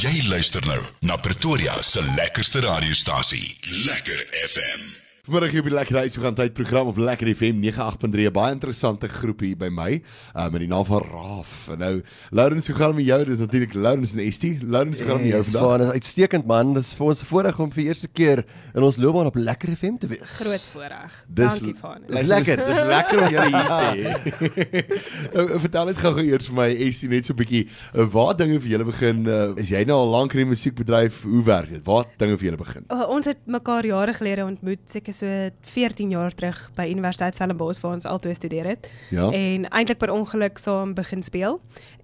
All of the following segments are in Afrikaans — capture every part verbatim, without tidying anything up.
Jy luister nou na Pretoria se lekkerste radiostasie, Lekker F M. Vanmiddag hier op die Lekker Huishoudtyd program op Lekker F M nege agt punt drie, baie interessante groep hier by my, uh, met die naam van Raaf. En nou, Laurens, hoe gaan het met jou? Dit is natuurlijk Laurens en Estie. Laurens, hoe gaan het met jou Yes, vandag? Van, uitstekend man, dit is vir ons 'n voorreg om vir die eerste keer in ons loopbaan op Lekker F M te wees. Groot voorreg. Dis- Dankie Vanus. Dis lekker. Dis lekker om julle hier te hê. Nou, vertel net gou eers vir my, Estie, net so 'n bietjie, uh, waar dinge vir julle begin, uh, is jy nou al lank in die musiekbedryf, hoe werk dit? Waar dinge vir julle begin? Uh, ons het mekaar jare gelede ontmoet, seker so veertien jaar terug by Universiteit Stellenbosch waar ons altyd studeer het. Ja. En eintlik per ongeluk saam begin speel.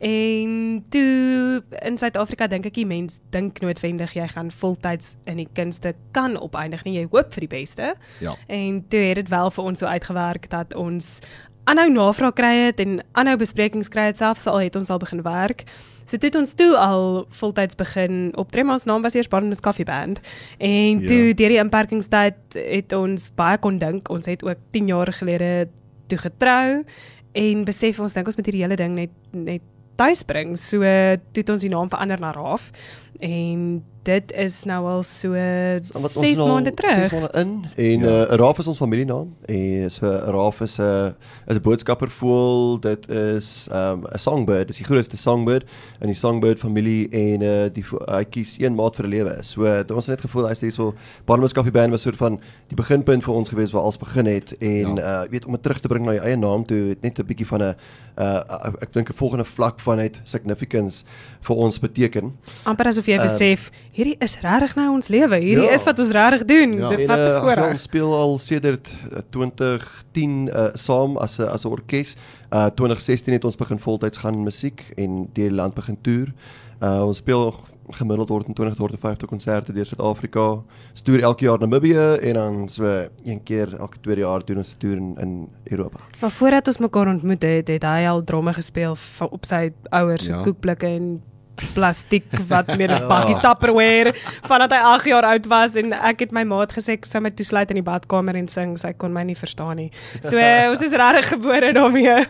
En toe in Suid-Afrika dink ek die mens dink noodwendig jy gaan voltyds in die kunste kan opeindig nie, jy hoop vir die beste. Ja. En toe het dit wel vir ons so uitgewerk dat ons aanhou navraag kry het en aanhou besprekings kry het, selfs al het ons al begin werk. So toe het ons toe al voltyds begin optree, maar ons naam was eers Barnabas Coffee Band. En Ja. toe deur die inperkingstyd het ons baie kon dink, ons het ook tien jaar gelede toe getrou en besef ons dink ons moet hierdie hele ding net net tuis bring. So toe het ons die naam verander na Raaf en dit is nou al so Wat ons ses nou maande terug. ses maande in en Ja. uh, Raaf is ons familienaam en so Raaf is 'n uh, is 'n boodskappervoël, dit is 'n um, songbird, dis die grootste songbird in die songbird familie en uh, die hy kies een maat vir 'n lewe. So uh, ons het net gevoel hy's hier so Barnabas Coffee Band was soort van die beginpunt vir ons gewees waar alles begin het en ja. uh, weet om dit terug te bring na jou eie naam toe, het net 'n bietjie van 'n uh, ek dink 'n volgende vlak van het significance vir ons beteken. Amper asof jy Um, besef, hierdie is regtig nou ons lewe, hierdie ja. is wat ons regtig doen, Ja. dit En wat uh, te ja, voorreg. ons speel al sedert uh, twintig tien uh, saam as 'n as 'n orkes. Uh, twintig sestien het ons begin voltyds gaan in musiek en deur die land begin toer. Uh, ons speel gemiddeld honderdtwintig tot honderdvyftig konserte deur Suid-Afrika. Ons toer elke jaar Namibië en dan so een keer elke tweede jaar doen ons 'n toer in, in Europa. Maar voordat ons mekaar ontmoet het, het hy al dromme gespeel va- op sy ouers se Ja. koekblikke en plastiek wat meer 'n pakkie Tupperware vandat hy agt jaar oud was en ek het my maat gesê ek sou my toesluit in die badkamer en sing, sy kon my nie verstaan nie. So uh, ons is regtig gebore daarmee.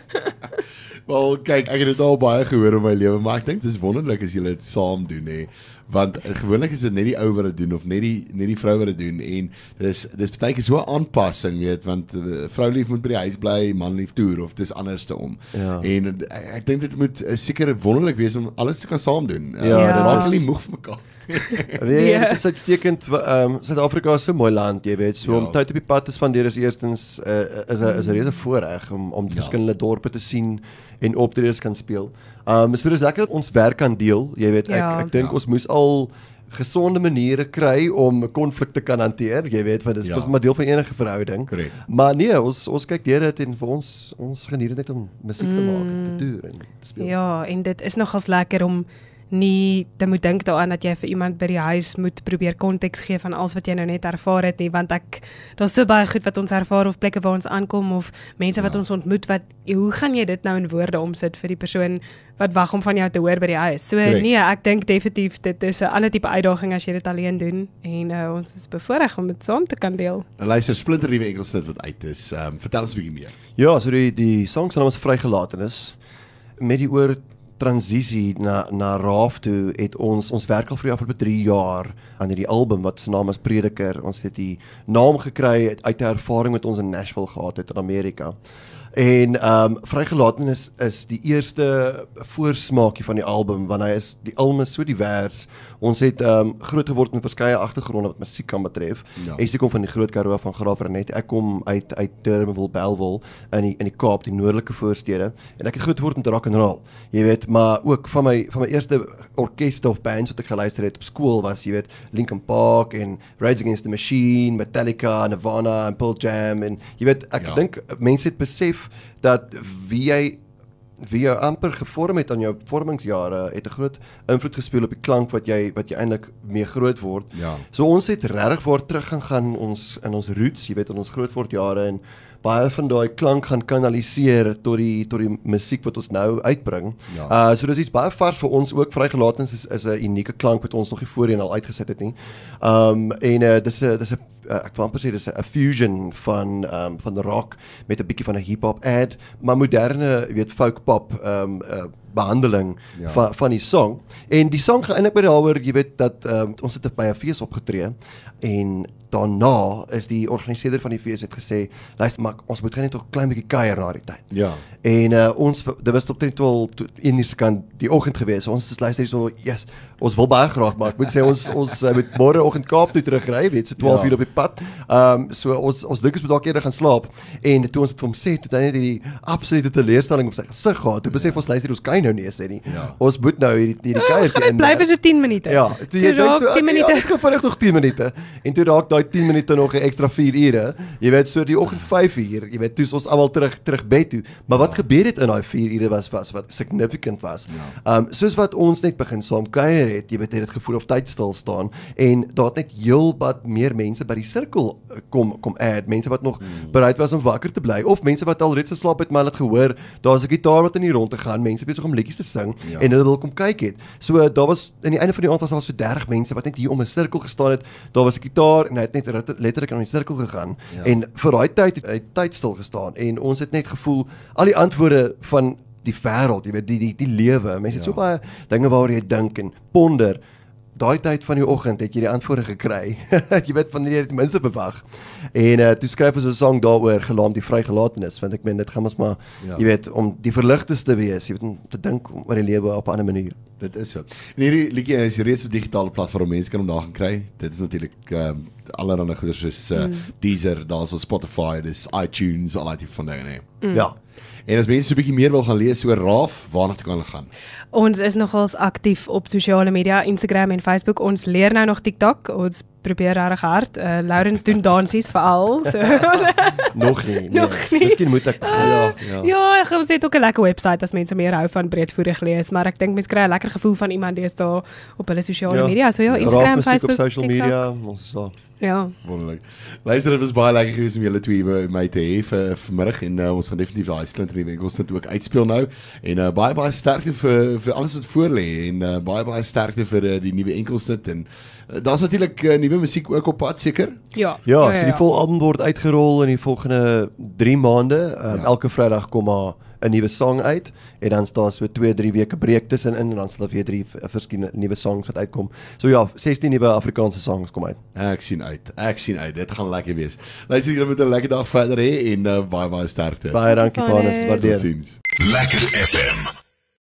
Wel, kyk, ek het dit al baie gehoor in my lewe, maar ek dink dit is wonderlik as julle dit saam doen, hè. Want uh, gewoonlik is dit net die ou wat dit doen of net die net die vrou wat dit doen en dis dis baie keer so 'n aanpassing, weet, want uh, vrou lief moet by die huis bly, man lief toer of dis anderste om. Ja. En uh, ek, ek dink dit moet uh, seker wonderlik wees om alles te kan saam doen. Uh, Ja, dit dit raak is- nie moeg vir mekaar. Weet jy, Ja. dit is uitstekend. Ehm um, Suid-Afrika is so 'n mooi land, jy weet. So Ja. om tyd op die pad te spandeer is eerstens uh, is 'n is 'n reuse voorreg om om die Ja. verskillende dorpe te sien en optredes kan speel. Ehm um, so dis lekker dat ons werk kan deel, jy weet. Ek Ja. ek dink Ja. ons moes al gesonde maniere kry om konflik te kan hanteer, jy weet, want dit is Ja. maar deel van enige verhouding. Korrek. Maar nee, ons ons kyk deur dit en vir ons ons geniet dit net om musiek te maak en te toer en te speel. Ja, en dit is nogals lekker om nie te moet dink daaraan dat jy vir iemand by die huis moet probeer konteks gee van alles wat jy nou net ervaar het nie, want ek daar's so baie goed wat ons ervaar of plekke waar ons aankom of mense wat Ja. ons ontmoet wat hoe gaan jy dit nou in woorde omsit vir die persoon wat wag om van jou te hoor by die huis. So Correct. nee, ek dink definitief dit is 'n ander tipe uitdaging as jy dit alleen doen en uh, ons is bevoorreg om dit saam te kan deel. Nou luister, splinter nuwe Engelsnit wat uit is. Ehm um, vertel ons 'n bietjie meer. Ja, so die die song se naam is Vrygelatenis. Met die oor transisie na na Raaf toe het ons ons werk al vir die afgelope drie jaar aan hierdie album wat se naam is Prediker. Ons het die naam gekry uit, uit 'n ervaring met ons in Nashville gehad het in Amerika. En ehm um, Vrygelatenis is die eerste voorsmaakie van die album want hy is die album is so divers. Ons het ehm um, groot geword met verskeie agtergronde wat musiek kan betref. Ja. Essie kom van die Groot Karoo van Graaf-Reinet. Ek kom uit uit Durbanville, Bellville in die in die Kaap, die noordelike voorstede. En ek het groot geword met rock and roll. Jy weet, maar ook van my van my eerste orkeste of bands wat ek geluister het op skool was, jy weet, Linkin Park en Rage Against the Machine, Metallica, Nirvana en Pearl Jam en jy weet, ek Ja. dink mense het besef dat wie jy wie jou amper gevorm het aan jou vormingsjare het 'n groot invloed gespeel op die klank wat jy wat jy eintlik mee groot word. Ja. So ons het regtig waar terug gaan gaan ons in ons roots, jy weet, in ons grootword jare en baie van daai klank gaan kanaliseer tot die tot die musiek wat ons nou uitbring. Ja. Uh so dis iets baie vars vir ons ook. Vrygelatenis is is 'n unieke klank wat ons nog nie voorheen al uitgesit het nie. Um en uh dis 'n dis 'n uh, ek wil amper sê dis 'n fusion van um van rock met 'n bietjie van 'n hip-hop ad, maar moderne, jy weet, folk pop um uh behandeling Ja. van van die song. En die song gaan eintlik by daaroor, jy weet dat um, ons het by 'n fees opgetree en daarna is die organiseerder van die fees het gesê, luister maar, ons moet net 'n klein bietjie kuier na die tyd. Ja. En uh, ons, dit was op tien twaalf een uur se kant die oggend gewees. Ons is luister so, yes, ons wil baie graag, maar ek moet sê ons ons uh, moet môreoggend Kaap toe terugry, weet so twaalf Ja. uur op die pad. Ehm um, so ons ons dink ons moet dalk eerder gaan slaap. En toe ons dit vir hom sê, toe het hy net die absolute teleurstelling op sy gesig gehad. Toe besef ons luister, ons kan nou nie sê nie. Ja. Ons moet nou hierdie hierdie Ja, ons gaan net bly vir so tien minute. Ja, toe jy Toe dink raak so, tien okay, minute. ja, dit gaan vinnig nog tien minute. En toe raak daai tien minute nog 'n ekstra vier ure. Jy weet so die oggend vyf uur, jy weet toe is ons almal terug terug bed toe. Maar wat gebeur het in daai vier ure was was wat significant was. Ja. Um soos wat ons net begin saam kuier het, jy weet het dit gevoel of tyd stil staan en daar het net heel wat meer mense by die sirkel uh, kom kom add, mense wat nog hmm. bereid was om wakker te bly of mense wat al reeds geslaap het maar het gehoor daar's 'n gitaar wat in die rond te gaan, mense besig om liedjies te sing Ja. en hulle wil kom kyk het. So uh, daar was aan die einde van die aand was daar so dertig mense wat net hier om 'n sirkel gestaan het. Daar was 'n gitaar en hy het net letterlik aan die sirkel gegaan Ja. en vir daai tyd het hy tyd stil gestaan en ons het net gevoel al die antwoorde van die wêreld, jy weet die die die lewe. Mense het Ja. so baie dinge waaroor jy dink en ponder. Daai tyd van die oggend het jy die antwoorde gekry. Jy weet wanneer jy dit minste bewag. En uh, toe skryf ons 'n song daaroor gelaat die vrygelatenis, want ek meen dit gaan ons maar Ja. jy weet om die verligtes te wees, jy weet om te dink oor die lewe op 'n ander manier. Dit is so. En hierdie liedjie is reeds op digitale platform, mense kan hom daar gaan kry. Dit is natuurlik ehm um, allerlei goeders soos uh, mm. Deezer, daar's op Spotify, dis iTunes, al die van dinge, nee. Mm. Ja. En as mense so 'n bietjie meer wil gaan lees oor Raaf, waarna kan hulle gaan? Ons is nogals aktief op sosiale media, Instagram en Facebook. Ons leer nou nog TikTok. Ons probeer regtig hard. Uh, Laurens doen dansies veral. So. Nog nie. Nee. Nog nie. Miskien moet ek ja, Ja. Ja, ons het ook 'n lekker webwerf as mense meer hou van breedvoerig lees, maar ek dink mense kry 'n lekker gevoel van iemand die is daar op hulle sosiale media. So ja, Instagram, Raaf musiek Facebook, op social TikTok. media, ons is daar. Ja. Wonderlik. Luister, dit was baie lekker geweest om julle twee by my te hê vir vanmiddag en uh, ons gaan definitief daai splinter nuwe winkels net ook uitspeel nou en uh, baie baie sterkte vir vir alles wat voor lê en uh, baie baie sterkte vir uh, die nuwe enkelsit en uh, daar's natuurlik uh, nuwe musiek ook op pad seker. Ja. Ja, so die volalbum word uitgerol in die volgende drie maande. Um, Ja. Elke Vrydag kom maar 'n nuwe sang uit en dan staan so twee, drie weke breek tussenin en dan sal daar weer drie verskillende nuwe songs wat uitkom. So ja, sestien nuwe Afrikaanse songs kom uit. Ek sien uit. Ek sien uit. Dit gaan lekker wees. Luister, julle moet 'n lekker dag verder hê en uh, baie baie sterkte. Baie dankie Vanus, waardeer. Totsiens. Lekker F M.